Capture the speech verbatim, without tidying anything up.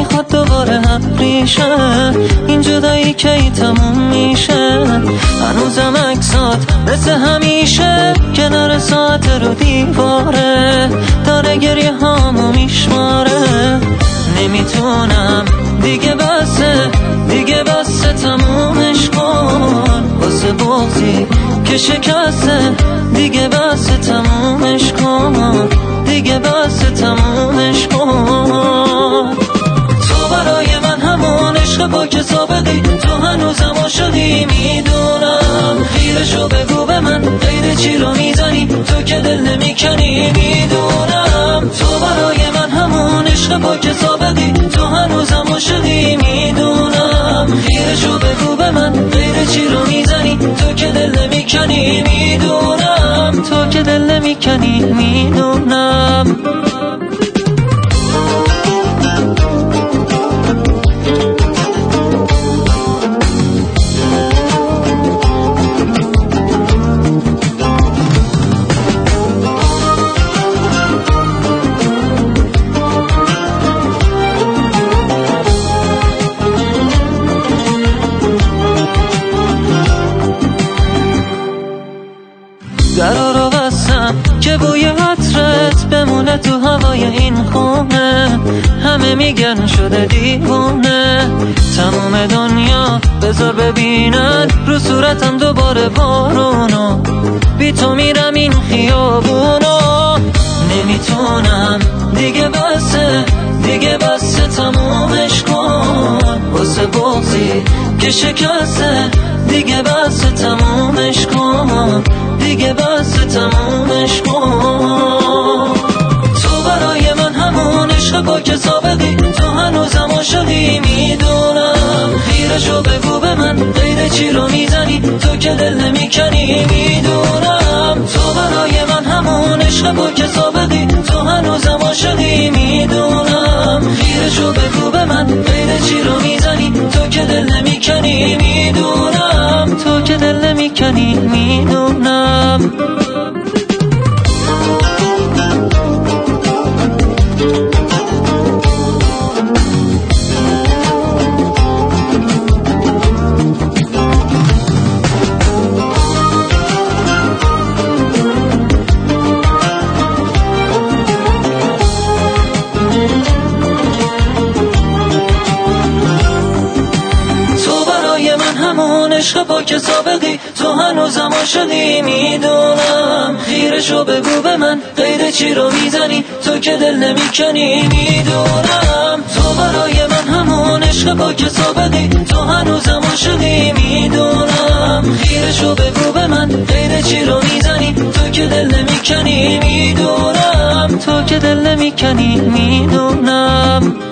میخواد دوباره هم ریشه این جدایی که ای تموم میشه. هنوزم عکسات مثل همیشه کنار ساعت رو دیواره داره گریه هامو میشماره. نمیتونم دیگه بسه دیگه بسه تمومش کن واسه بغضی که شکسته دیگه بسه تمومش کن دیگه بسه تمومش کن. تو برای من همون عشق پاک سابقی تو هنوزم عاشقی میدونم. خیرشو بگو به من غیر چی رو میزنی تو که دل نمیکنی میدونم. تو برای من همون عشق پاک سابقی تو هنوزم عاشقی میدونم. خیرشو بگو به من غیر چی رو میزنی تو که دل نمیکنی میدونم. تو که دل نمیکنی میدونم. درا رو بستم که بوی عطرت بمونه تو هوای این خونه. همه میگن شده دیوونه تمام دنیا بذار ببینن رو صورتم دوباره بارونو. بی تو میرم این خیابونو. نمیتونم دیگه بسه دیگه بسه تمومش کن واسه بغضی که شکسته دیگه بسه تمومش کن دیگه بسه تمومش کن. تو برای من همون عشق پاک سابقی تو هنوزم عاشقی میدونم. خیرشو بگو به من غیر چی رو میزنی تو که دل نمیکنی میدونم. تو برای من همون عشق پاک سابقی تو هنوزم عاشقی میدونم. خیرشو بگو به من غیر چی رو میزنی تو که دل نمیکنی میدونم. تو که دل نمیکنی میدونم. عشق پاک سابقی تو هنوزم عاشقی میدونم. خیرشو بگو به من غیر چی رو میزنی تو که دل نمیکنی میدونم. تو برای من همون عشق پاک سابقی تو هنوزم عاشقی میدونم. خیرشو بگو به من غیر چی رو میزنی تو که دل نمیکنی میدونم. تو که دل نمیکنی میدونم.